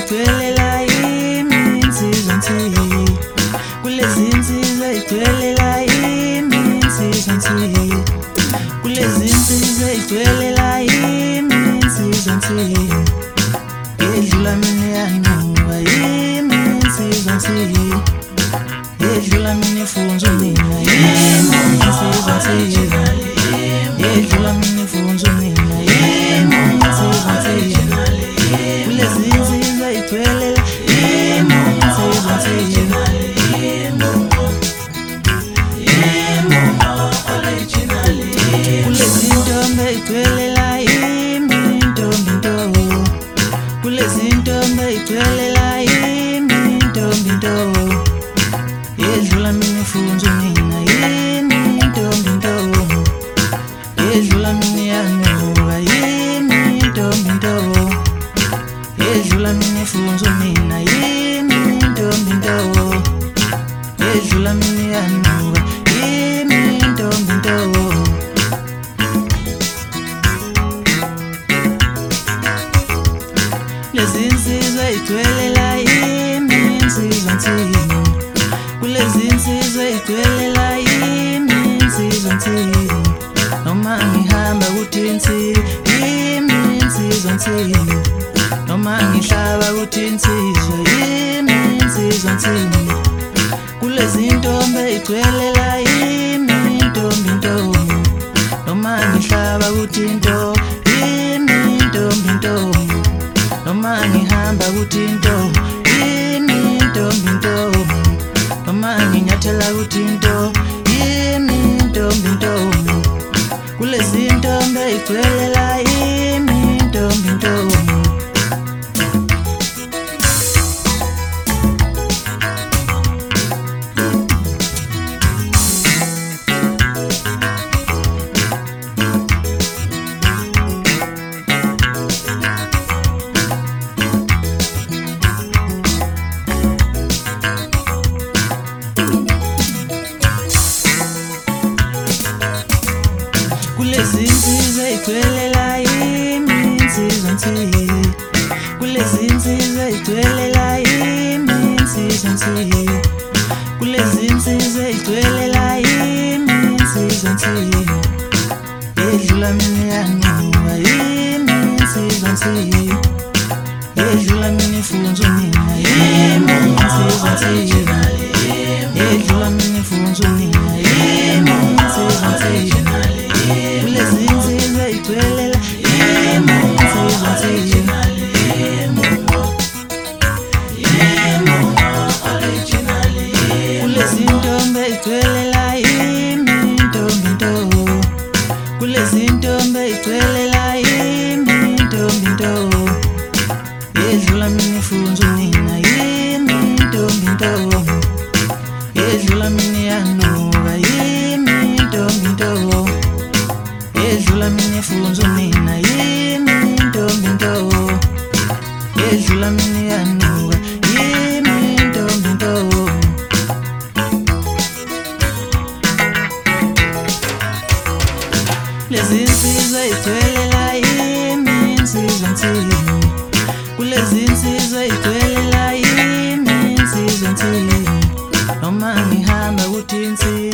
igcwele la yimi insizwa nsi. Kulezi insizwa igcwele la yimi insizwa nsi. Kulezi insizwa igcwele la yimi insizwa nsi. Yedlula mina yanuka yimi insizwa nsi. Yedlula mina ifunzo mina yimi insizwa nsi. Yedlula mina ifunzo mina yimi insizwa nsi. Kulezi insizwa igcwele la yimi insizwa nsi. Kulezi intombi igcwele la yimi intombi nto. Kulezi intombi igcwele la yimi intombi nto. Yedlula mina ifunzo mina yimi intombi nto. Yedlula mina yanuka yimi intombi nto. Yedlula mina ifunzo mina yimi intombi nto. Yedlula mina yanuka yimi intombi nto. Kulezi insizwa igcwele la yimi insizwa nsi. Kulezi insizwa igcwele la yimi insizwa nsi. Noma ngihamba kuthi insi yimi insizwa nsi. Noma ngihlaba kuthi insizwa yimi insizwa nsi. Kulezi intombi igcwele la yimi intombi nto. Noma ngihlaba kuthi into yimi intombi nto. Noma ngihamba kuthi into yimi intombi nto. Noma nginyathela kuthi into yimi intombi nto. Kulezi intombi igcwele la yimi intombi nto. Kulezi insizwa igcwele la yimi insizwa nsi. Kulezi insizwa igcwele la yimi insizwa nsi. Kulezi insizwa igcwele la yimi insizwa nsi. Yedlula mina yanuka yimi insizwa nsi. Yedlula mina ifunzo mina yimi insizwa nsi. Yedlula mina ifunzo mina yimi insizwa nsi. Kulezi insizwa igcwele la yimi insizwa nsi. Kulezi intombi igcwele la yimi intombi nto. Kulezi intombi igcwele la yimi intombi nto. Yedlula mina ifunzo mina yimi intombi nto. Yedlula mina yanuka yimi intombi nto. Yedlula mina ifunzo mina yimi intombi nto. Yedlula mina yanuka yimi intombi nto. Kulezi insizwa igcwele la yimi insizwa nsi. Kulezi insizwa igcwele la yimi insizwa nsi. Noma ngihamba kuthi insi